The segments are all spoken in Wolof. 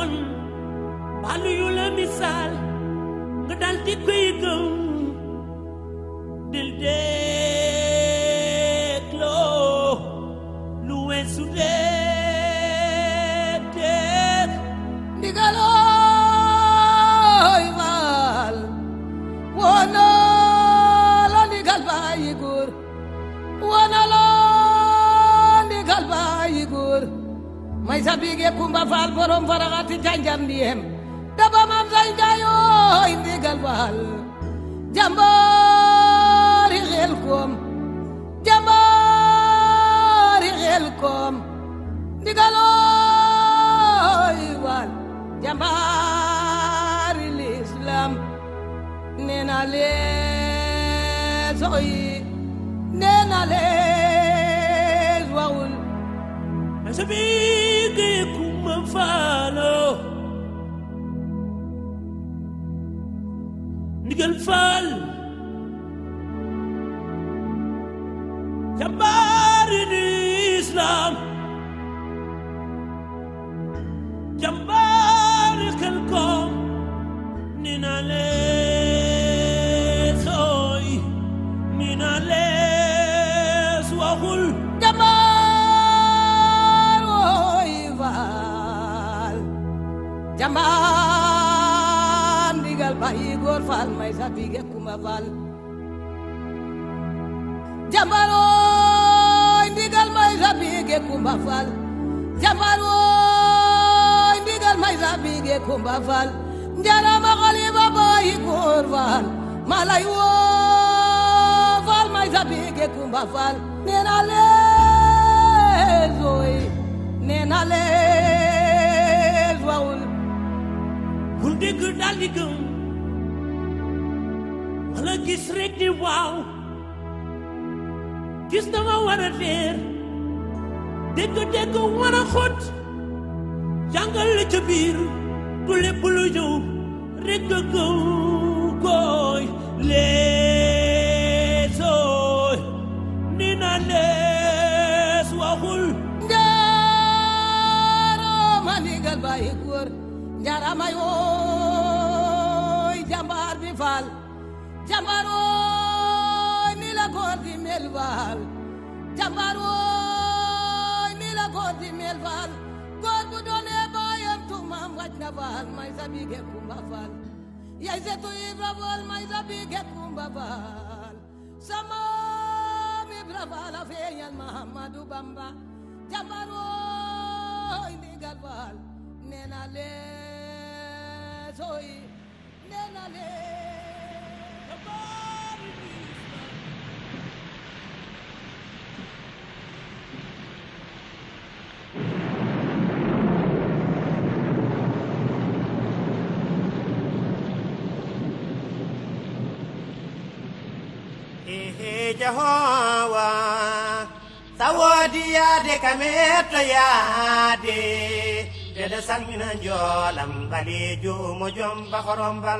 won balu yu la misal nga dal di koy gëm dil dégloo lu weesu déet ndigalooy faal wono la ndigal bàyyi góor wono la ndigal bàyyi góor may sa bige kumba faal borom faraxati janjam diyem daba mam say njaayoy ndigal faal jambaari xel koom jambaari xel koom ndigalooy faal jambaari l'islam nena lees oy nena lees wawul masabige kumba faalo ndigal faal jambaari l'islam jambaari xel koom nena lees oy nena lees waxul jambaar oy faal jambaar ndigal bàyyi góor faal may sa bige kumba faal jambaar oy ndigal may sa bige kumba faal jambaar oy ndigal may sa bige kumba faal njarama xaliba bàyyi góor faal malay woo faal may sa bige kumba faal nena lees oy nena lees wawul bul dégg dal di gëm wala gis rek di waaw gis dama war a leer dégg war a xóot jàngal la ca biir du lépp lu ñëw rek nga gëm koy leesooy ni na lees waxul njaarama ndigal bàyyi góor njaarama yooy jambaar bi faal jambaar wooy ni la góor di mel faal jambaar wooy ni la góor di mel faal góor bu doonee baayam tumaam wàcc na faal may sa bige kumba faal yaay setu Ibra Faal may sa bige kumba faal sama Ibra Faal a feeñal Mahamadu Bamba jambaar wooy ndigal faal nena lees oy nena lees jambaari Jehovah sawodi yade kameto yade dede salmina jolam balejo mo jomba horombal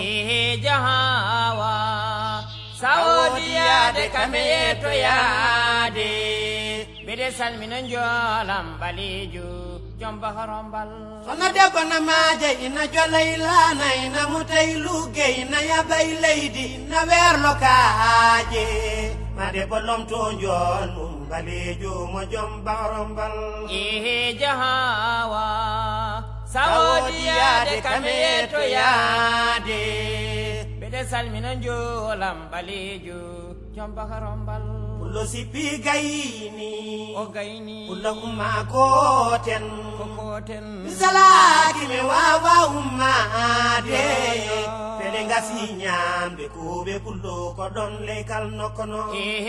Jehovah sawodi yade kameto yade dede salmina jolam balejo jomba horombal sona debbo na maaje ina jolaylana ina mutay luge ina yabay leydi ina werlo kaaje ma debbo lomto njool mum balejo mo jomba horombal Jehovah sawodi yade kameto yade bede salmina jolam balejo jomba horombal pulo sipi gayni o gayni pulo umma koten koten salaki me wawa umma de pele ngasi nyambe kube pulo ko don lekal nokono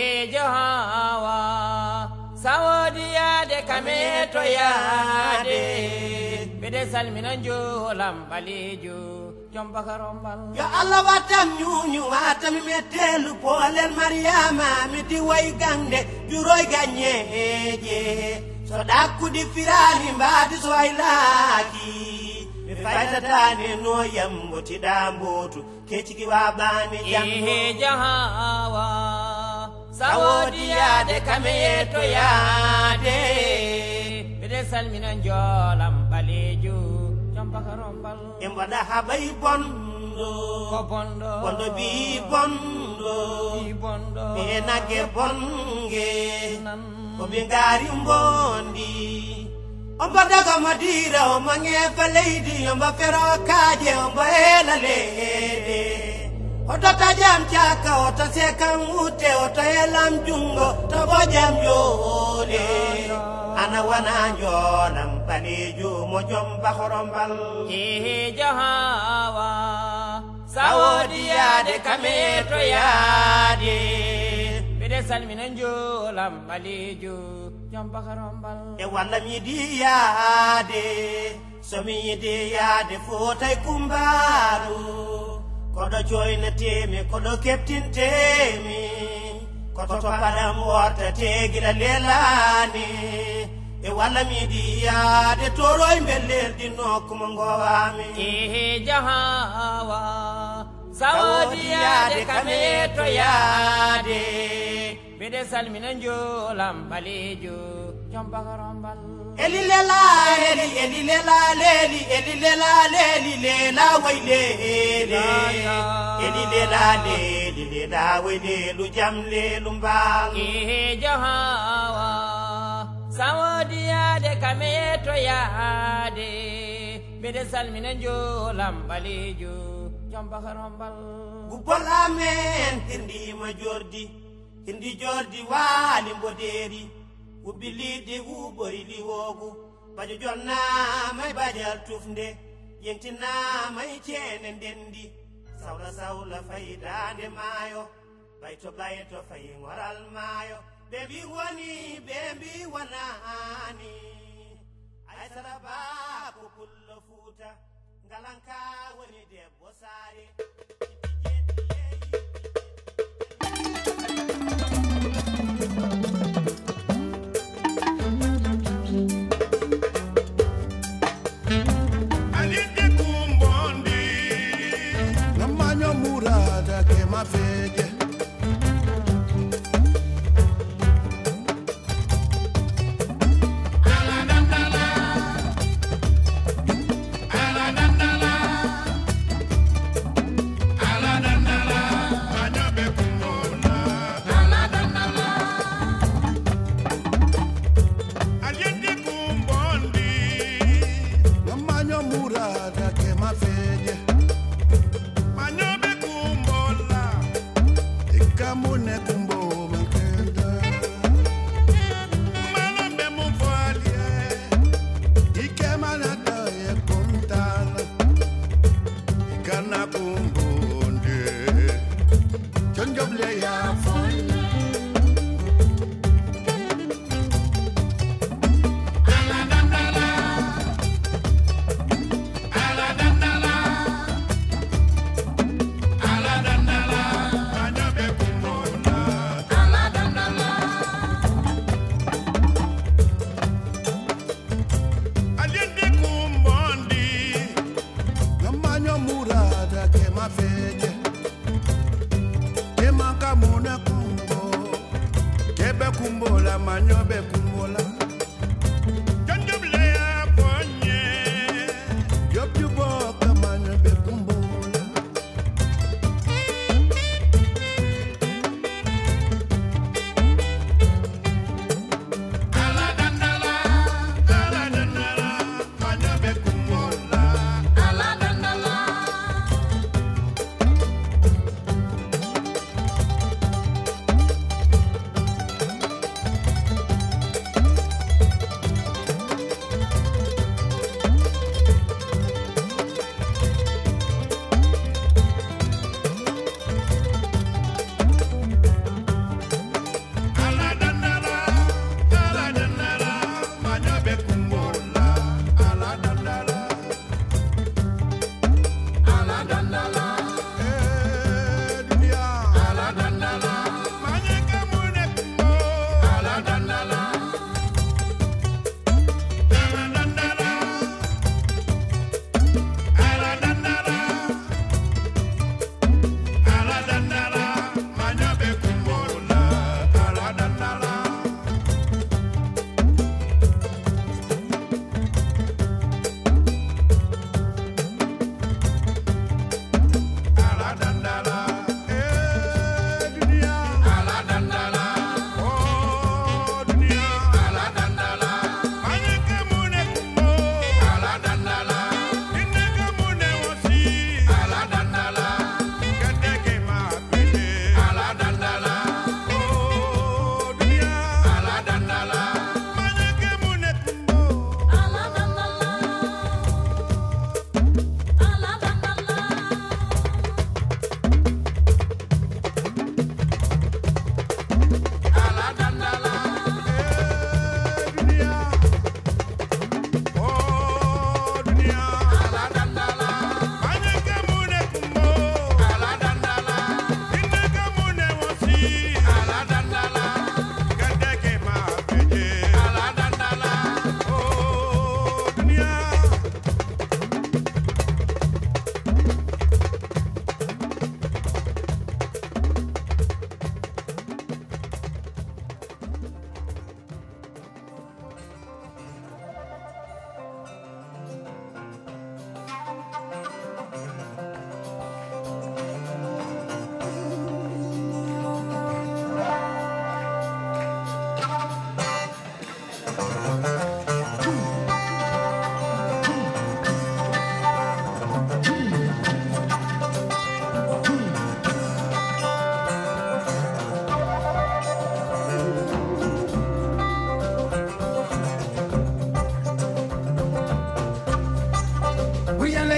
Jehovah sawodi yade kameto yade bede salmina jolam balejo jomba horombal ya Allah watam nyunyu watam metelu polen Mariama meti way gande juroy ganyeje so dakku di firali mbadi so aylaki mi faytatani no yambo ti dambotu keciki wabani jambo Jehovah sawodi yade kameto yade bede salmina jolam balejo Jombakarombal Embaɗa haɓay bondo ko bondo bondo bi bondo ɓe nagge bonge ko ɓe ngaari mbondi on mbaɗaga madira o mangefa leydi omba fero kaaje omba heela leede otota jam caka ota sekan ute ota helam jungo to bo jam joode ana wana jolam balejo mo Jombakorombal jahawa sawodi yaade kame to yaade ɓeɗe salmina jolam balejo Jombakorombal e walla mi yiɗi yaade somi yiɗi yaade fotay kumbaru koɗo joynatemi koɗo keptintemi koto paɗam wortate gila lelani e walla mi yiɗi yaade toroy mbellelɗi nokkuma gowami jahawa sawodi yaade kame to yaade ɓeɗe salmina jolam balejo Jombakorombal eli lela eli eli lela leli eli lela leli lela way lele eli lela leli lela way lelu jam lelu mbang jahawa sawodi yaade kame to yaade ɓeɗe salmina jolam balejo Jombakorombal gubol amen hirdima jordi hirdi jordi waali mboderi ubbiliɗi uɓori liwogu bajo jonnamay badial tufde yentinamay ceene ndendi sawla sawla faydande maayo bayto bayto fayi ngoral maayo ɓe mbi woni ɓe mbi wonani aysara ba ko pullo fuuta ngalanka woni debbo saare Feje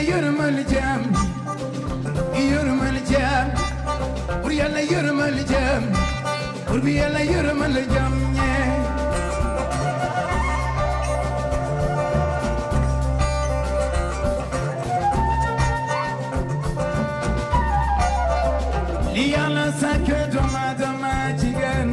yërëmal jaam yërëmal jaam bur yàlla yërëmal jaam bur bi yàlla yërëmal jaam ñee li yàlla sàkk doomu aadama jigéen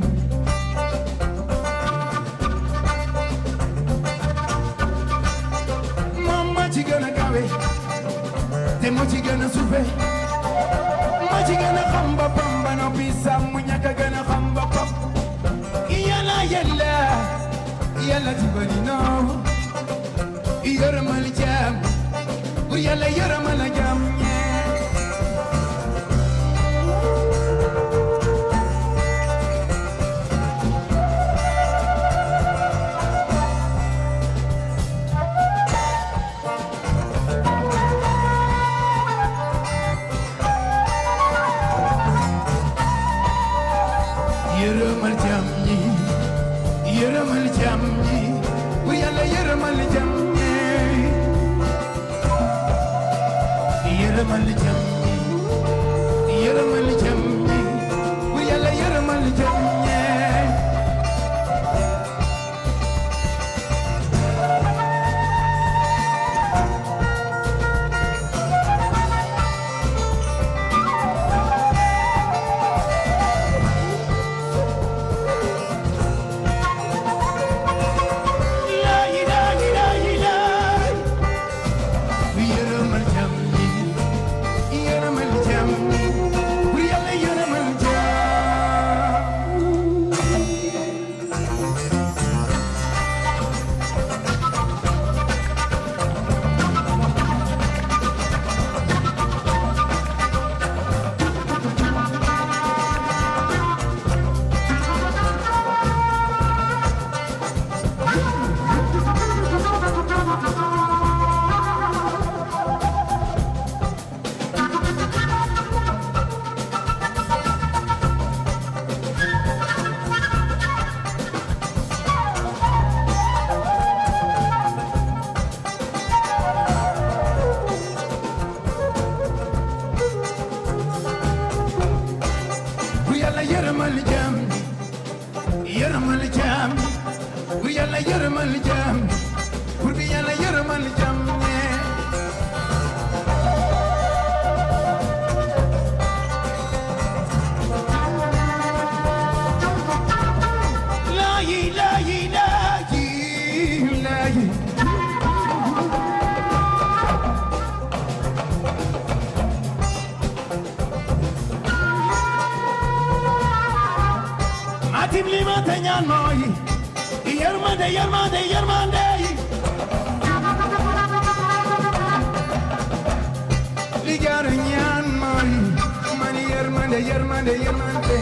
moom moo ci gën a kawe te moo ci gën a suufe moo ci gën a xam boppam ba noppi sax mu ñàkk a gën a xam boppam yàlla yàlla dimbali noo yërëmal jaam bur yàlla yërëmal jaam yërëmal jaam ñi yërëmal jaam ñi bu yàlla yërëmal jaam ñi yërëmal jaam ñi yërëmal jaam ñi bu yàlla yërëmal jaam ñi yërëmal jaam yërëmal jaam bu yàlla yërëmal jaam pour bi yàlla yërëmal jaam Atim lima teñaan mooy yërmande yërmande yërmande li jaar ñaan mooy man yërmande yërmande yërmande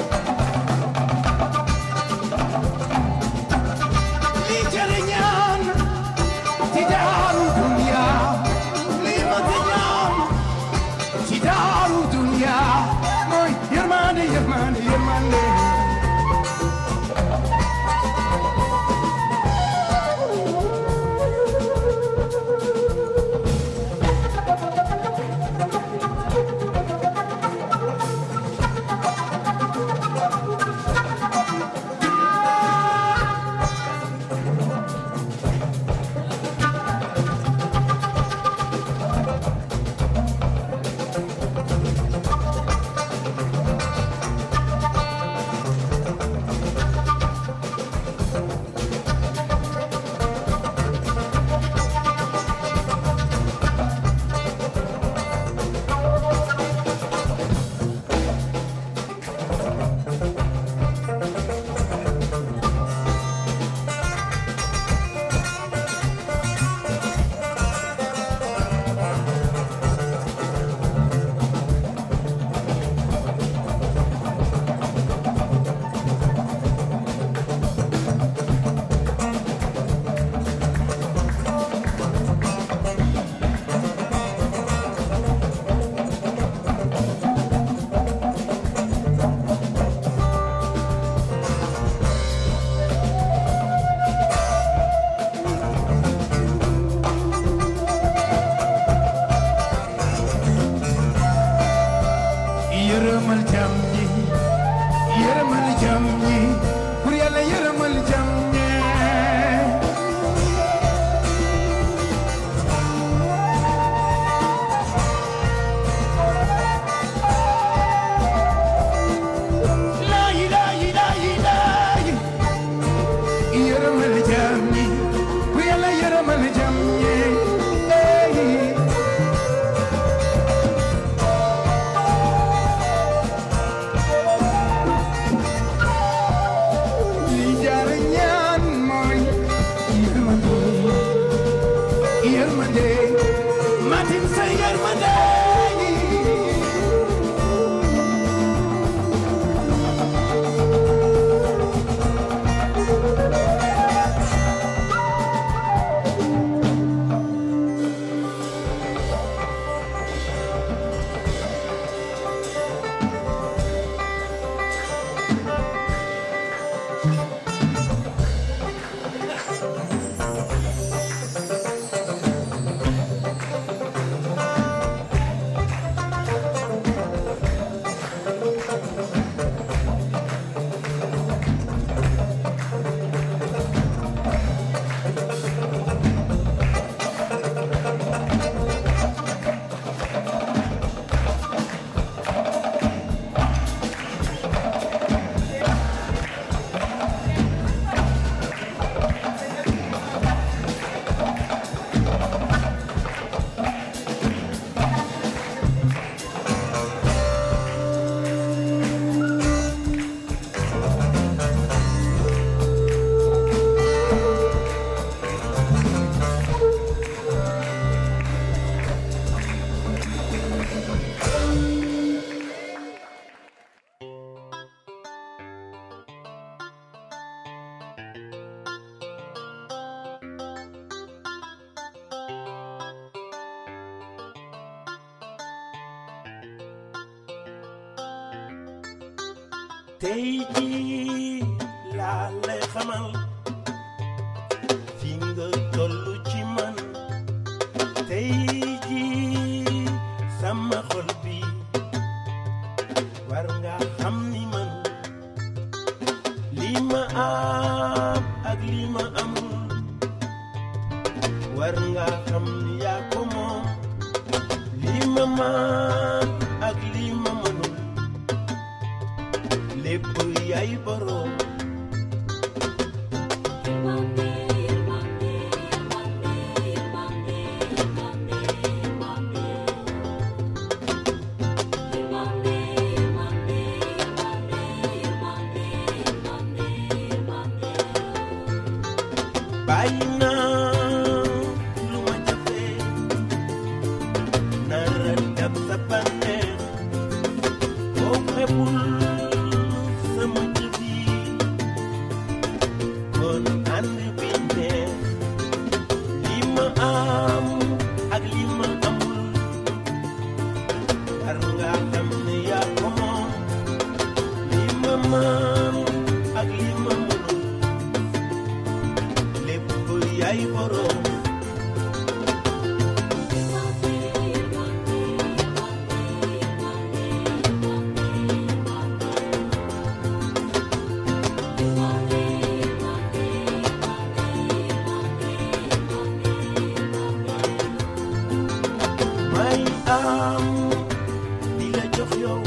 li jaar ñaan ci daaru dunya li ma teñaan ci daaru dunya mooy yërmande yërmande yërmande yërëmal jam ñi yërëmal jam ñi pour yàlla yërëmal jam ñi yërëmal jam ñi pour yàlla yërëmal jam ñi tey jii laa lay xamal fi nga tollu ci man tey jii sama xol bi war nga xam ni man li ma am ak li ma amul war nga xam ni yaa ko moom li ma man ak li ma mënul lépp yaay boroom bàyyi naa lu ma jafe nara dab sa bànneex boo xebul sama jëfi kon ànd bi neex li ma am ak li ma amul war nga xam ne yaa ko moom li ma man ak li ma mënul lépp yaay boroom may am di la jox yow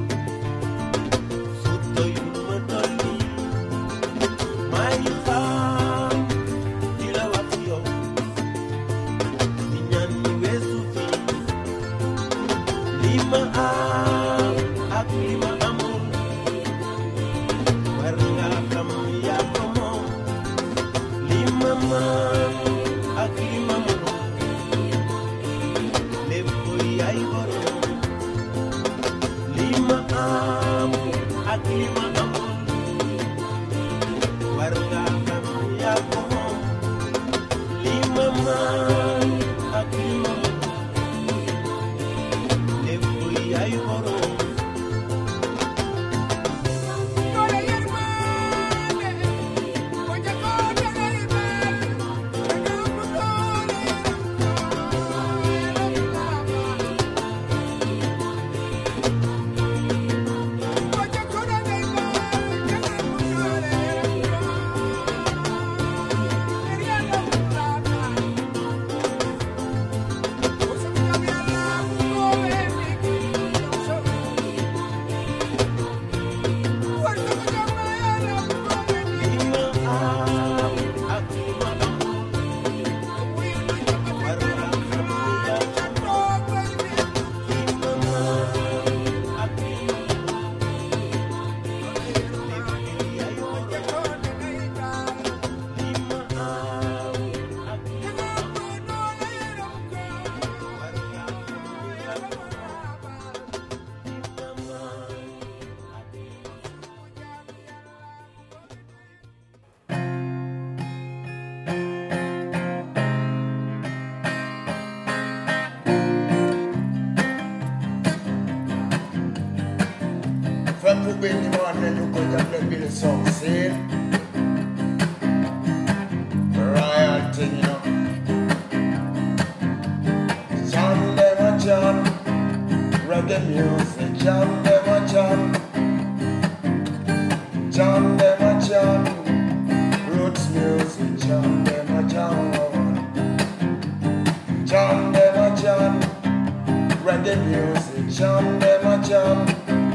su doyul ma dolli may xam di la wax yow di ñaan ñi weesu fi li ma am ak li ma amul war nga xam yaa ko moom li ma man ak li ma mënul lépp yaay boroom li ma am ak li ma amul war nga xam yaa ko moom li ma man ak li ma mënul lépp yaay boroom song, see? Riot thing, you know. John them a John, reggae music, John them a John. John them a John, roots music, John them a John. John them a John, reggae music, John them a John.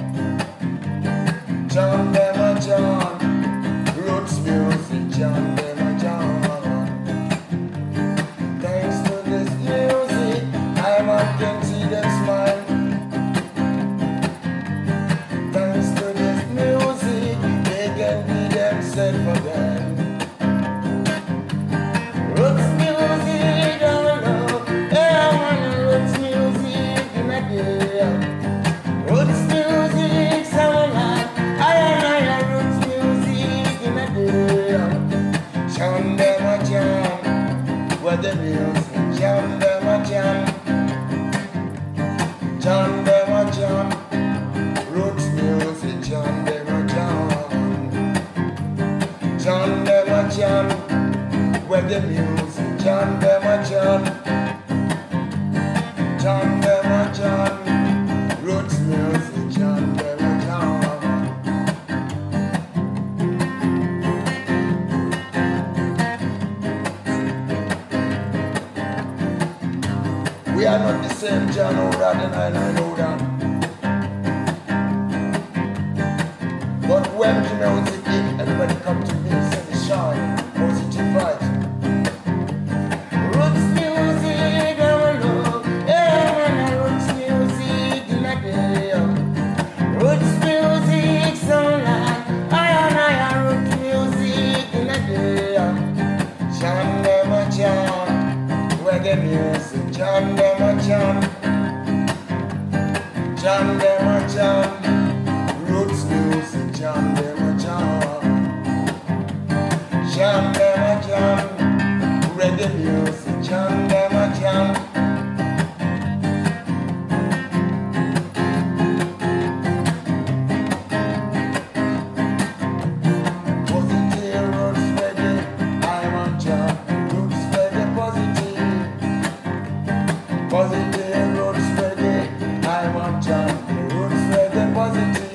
John them a John, roots music, John them a John. Thanks to this music, I can see them smile. Thanks to this music, they can be themselves again. Roots music, I love, I want roots music in a day. Roots music, sound like I roots music in a day. Jam them a jam, what the music, jam them a jam. Jam them a jam, roots music, jam them a jam. Jam them a jam, where the music, jam them a jam. Jam them a jam, roots music, jam them a jam. We are not the same John O'Rad and I know that. But when the music in, everybody come to me and say the shine, positive vibes. Roots music, I love, yeah, roots music in a day. Roots music, sound like I roots music in a day. Jam them a jam, reggae music, jam them a jam. Jam them a jam, roots music, jam them a jam. Jam them a jam, reggae music, jam them a jam. Positive roots reggae, I want jam. Roots reggae positive. Positive roots reggae, I want jam. Roots reggae positive.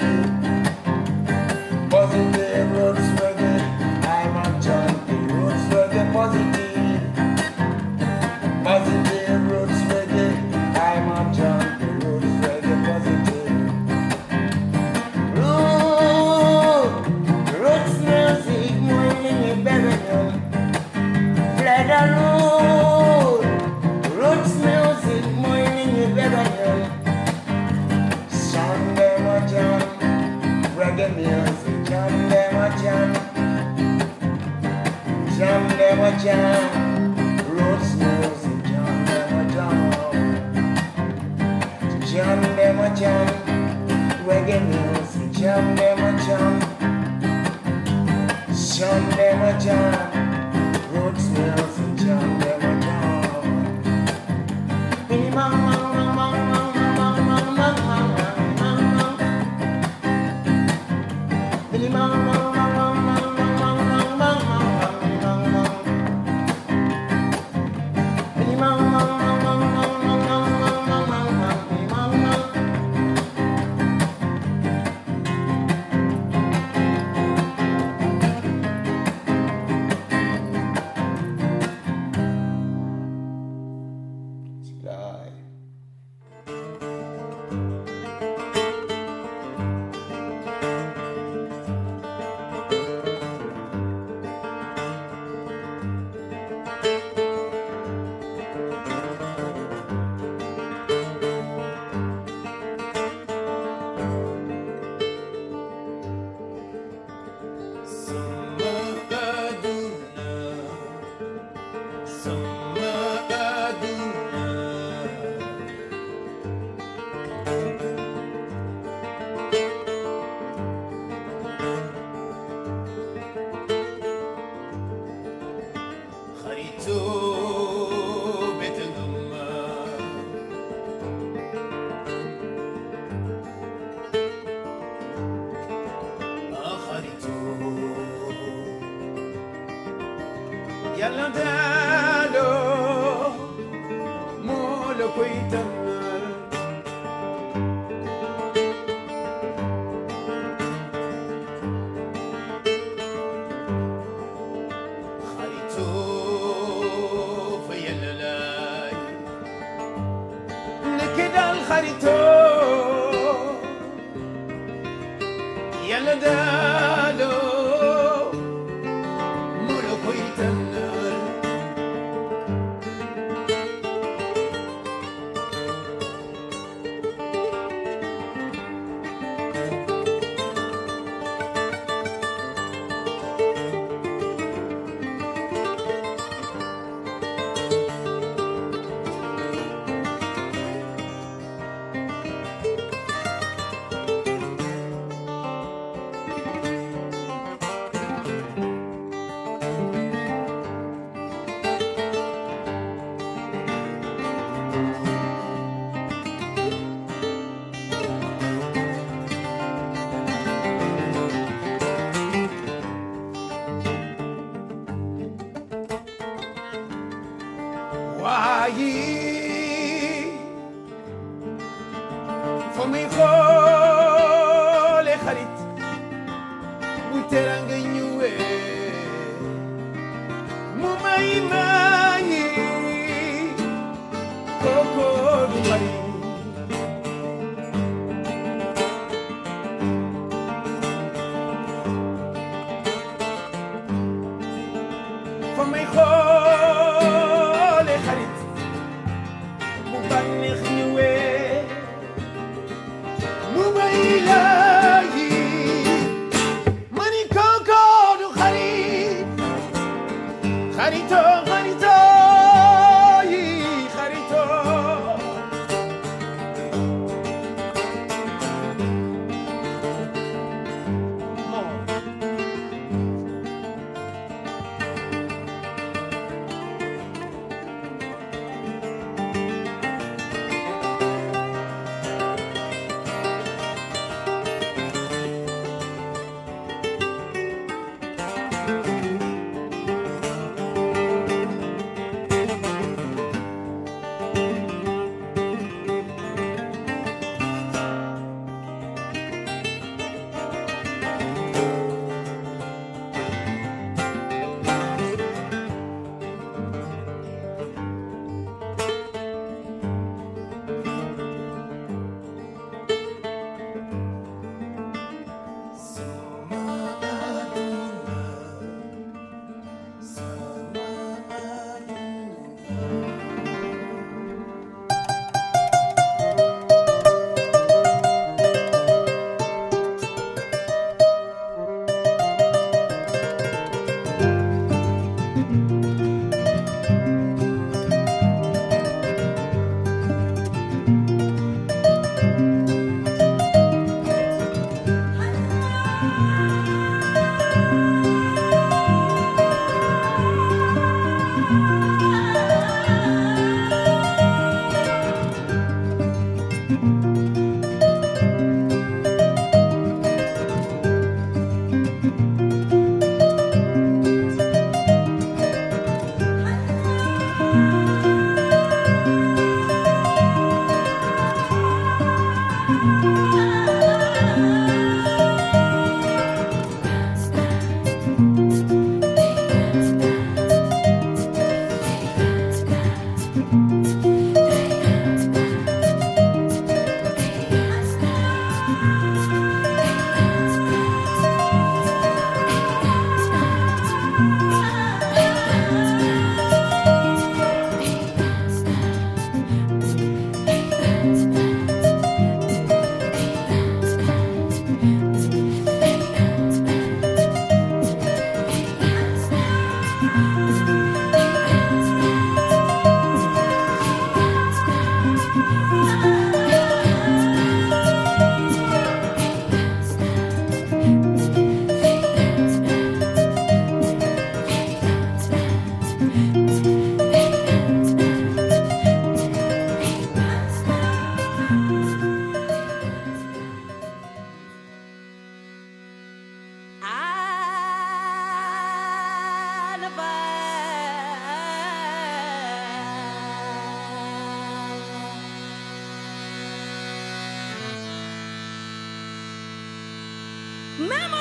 Positive roots reggae, I want jam. Roots reggae positive. Positive roots reggae, I want jam. Roots reggae positive. Roots music, morning in Birmingham. Play the road. Roots music, morning in Birmingham. Jam them a jam, reggae music, jam them a jam. Jam them a jam, roots music, jam them a jam. Jam them a jam, reggae music, jam them a jam. Jam them a jam, roots music, jam them a jam. Billy Mang Mang Mang Mang Mang Mang Mang Mang Mang Mang Mang. Billy Mang Mang Mang Mang Mang Mang Mang Mang Mang Mang Mang. Billy Mang Mang Mang Mang Mang Mang Mang Mang Mang Mang Mang. Sky. yàlla daaloo moo la koy tànnal xaritoo fa yàlla laay nekke daal xaritoo yàlla daaloo moo la koy tànnal waaye fa muy xoole xarit bu teranga ñëwee mu may mayi koko du bari fa muy xoole xarit bu bànneex ñëwee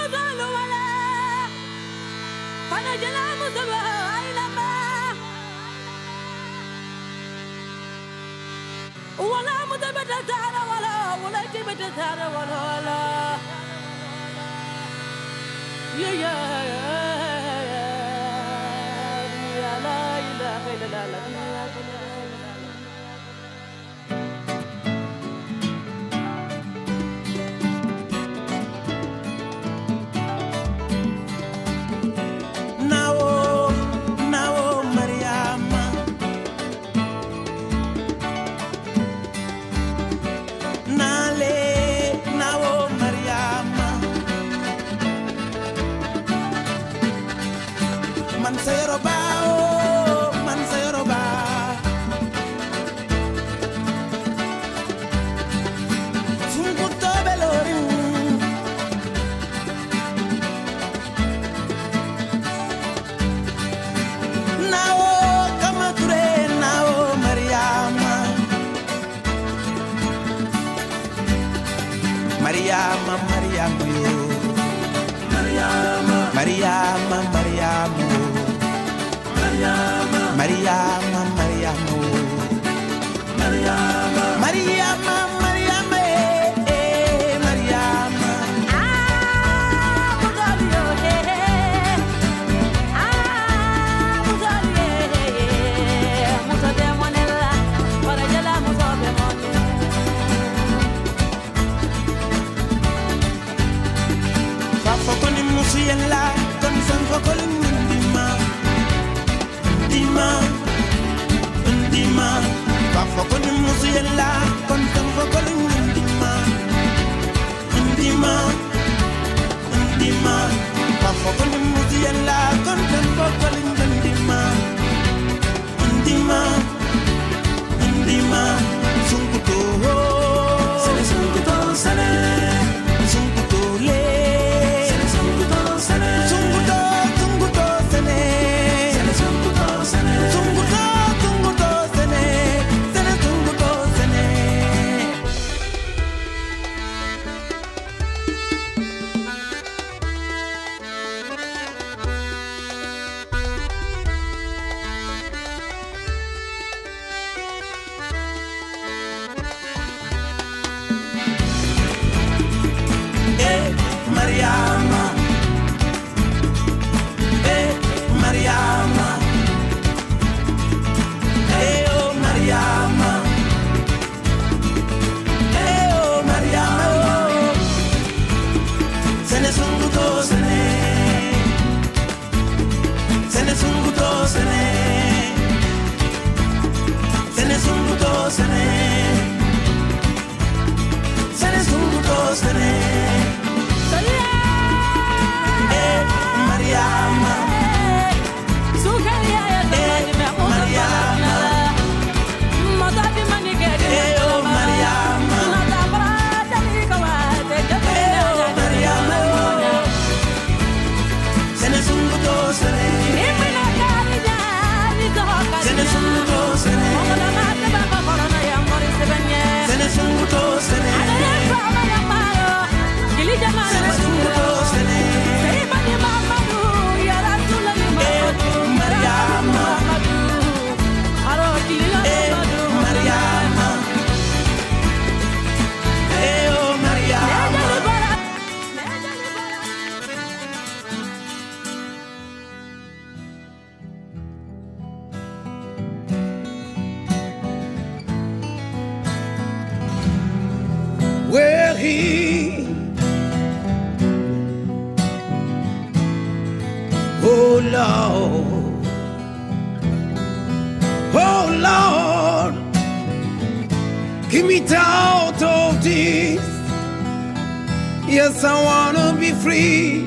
Yes, I wanna be free,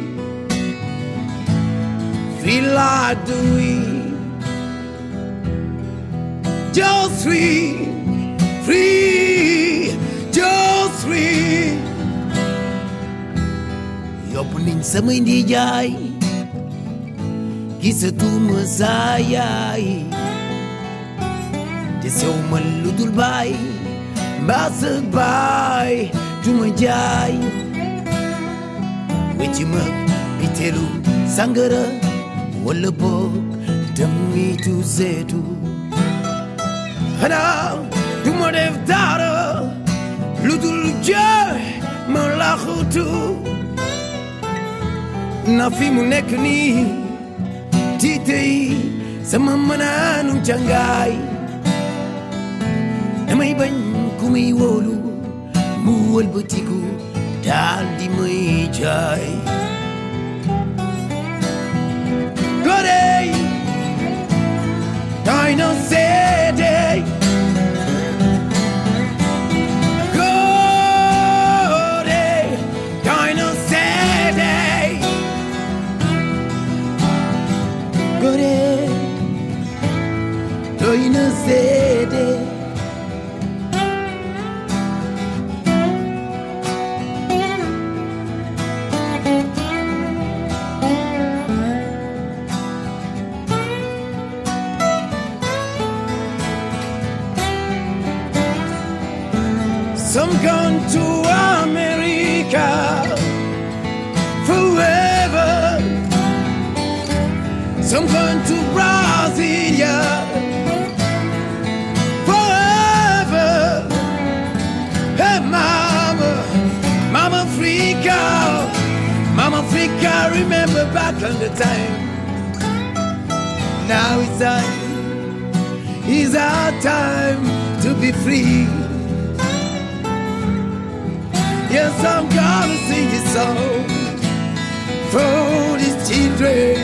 free like the wind, just free, free, just free. Yopunin samay ndi jaay, gisatuma sa yaay, te sew ma ludul baay, mbaa sa baay, duma jaay. wecima bitelu sangara wala boog damitu zetu xanaa du ma def dara lu dul jooy ma laxutu na fi mu nekk nii tiitey sama mënaanum cangaay damay bañ ku may wóolu mu wëlbatiku daal di may jaay godey doy na seedey godey doy na seedey godey doy na seedey Some gone to America forever. Some gone to Brasilia forever. Hey, Mama, Mama Africa, Mama Africa, remember back on the time. Now it's our time to be free. Yes, I'm gonna sing a song for these children.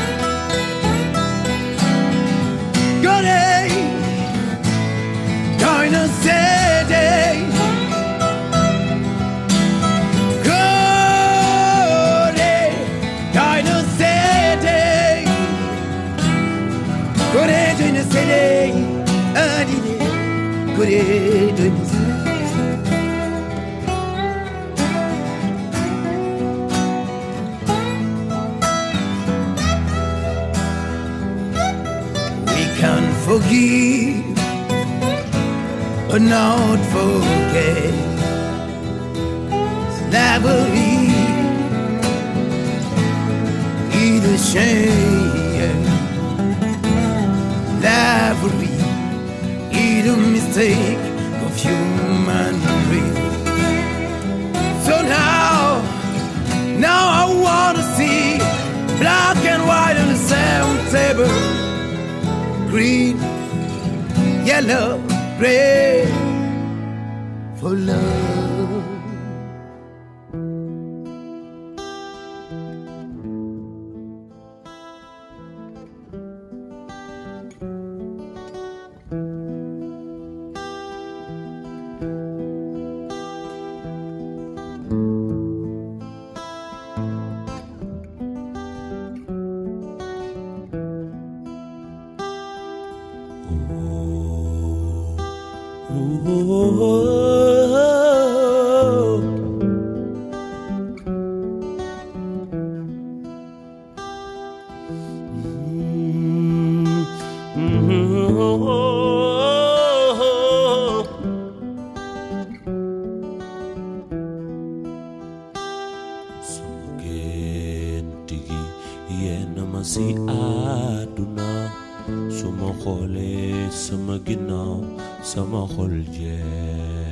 Go day, gonna say day. Go day, gonna say day. Go day, gonna say day. Go day, gonna say day. Forgive, but not forget. Slavery is a shame. Slavery is a mistake of human race. So now I wanna see black and white on the same table. Green, yellow, red for love. Si aduna suma xole sama ginnaaw sama xol jeex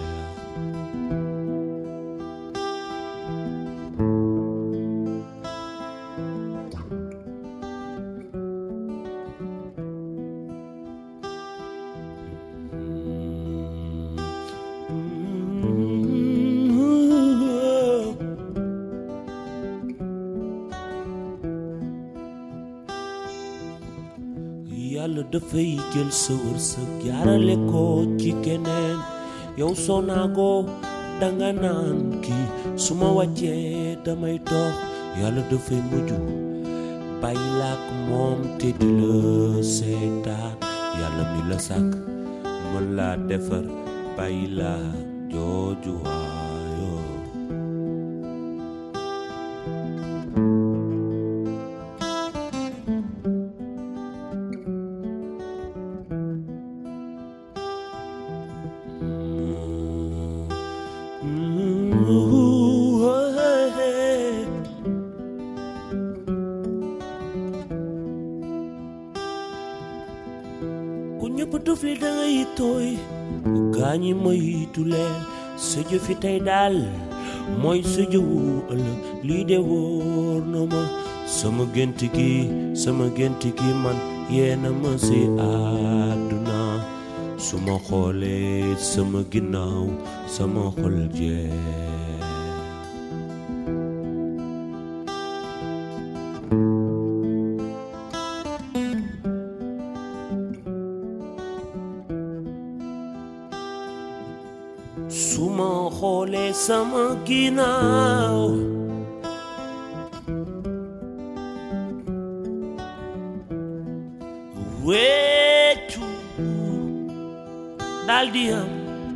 Yàlla dafay jël sa wërsëg jaarale ko ci keneen yow soo naagoo danga naan kii su ma wàccee damay dox Yàlla dafay mujj bàyyi la ak moom te di la seetaan Yàlla mi la sàkk mën laa defar bàyyi la jooju waayoo ñëpp tufli da ngay tooy gaañi moytu leen sa jëfi tey daal mooy sa jëwu ëllëg lii de wóor na ma sama gént gi man yeena ma si àdduna su ma xoolee sama ginnaaw sama xol jeex suma xoolee sama ginnaaw wéccu daldi am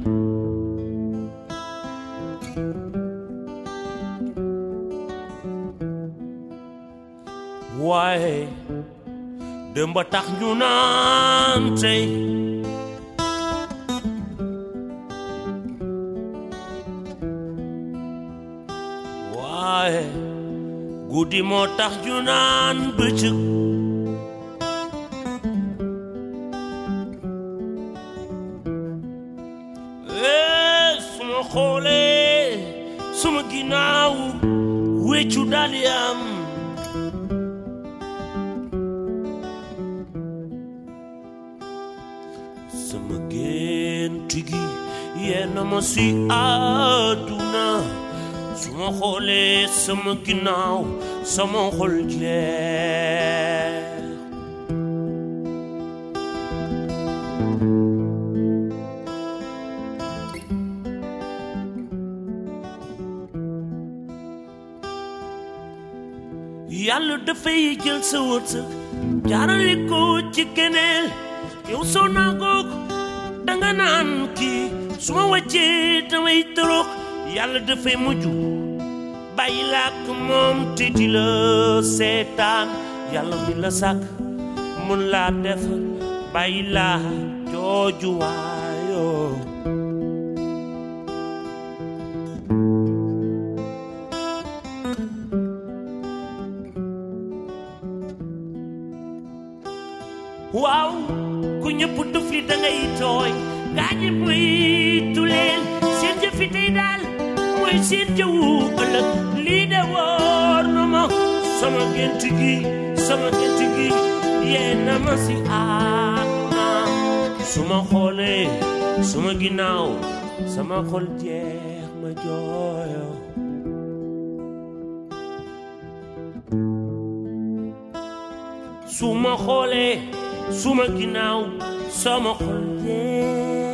waaye dem ba tax ñu naan tey guddi moo tax ju naan bëccëg suma xoolee suma ginnaaw wéccu daldi am sama gént gi yenn ma si àdduna suma xoolee sama ginnaaw sama xol jeex yàlla dafay jël sa wërsëg jaarale ko ci keneen yow soo naagoog danga naan kii suma wàccee damay torox yàlla dafay mujj bàyyi la ak moom te di la seetaan yàlla mi la sàkk mun laa def bàyyi la jooju waayoo waaw ku ñëpp tufli dangay tooy gaañi muy tuleel seen jëfi tey daal mooy seen jëwu ëllëg lii de wóor na ma sama gént gi yee na ma si àdduna su ma xoolee suma ginnaaw sama xol jeex ma jooyo su ma xoolee suma ginnaaw sama xol jeex